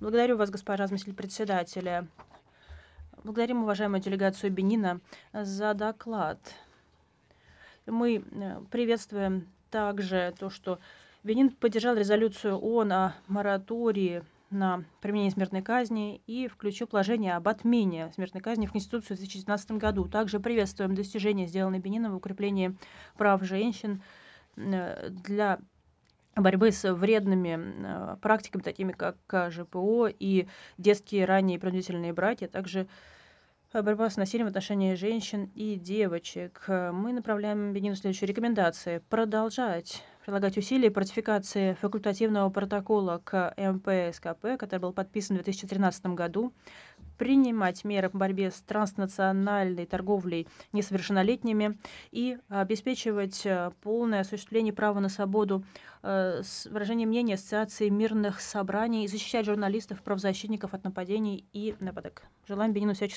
Благодарю вас, госпожа заместитель председателя. Благодарим уважаемую делегацию Бенина за доклад. Мы приветствуем также то, что Бенин поддержал резолюцию ООН о моратории на применение смертной казни и включил положение об отмене смертной казни в Конституцию в 2019 году. Также приветствуем достижения, сделанные Бенином в укреплении прав женщин для борьбы с вредными практиками, такими как КЖПО и детские ранние принудительные браки, а также борьба с насилием в отношении женщин и девочек. Мы направляем Бенину следующие рекомендации. Продолжать прилагать усилия по ратификации факультативного протокола к МПСКП, который был подписан в 2013 году, принимать меры по борьбе с транснациональной торговлей несовершеннолетними и обеспечивать полное осуществление права на свободу выражения мнений, ассоциации мирных собраний, защищать журналистов, правозащитников от нападений и нападок. Желаем Бенину всяческих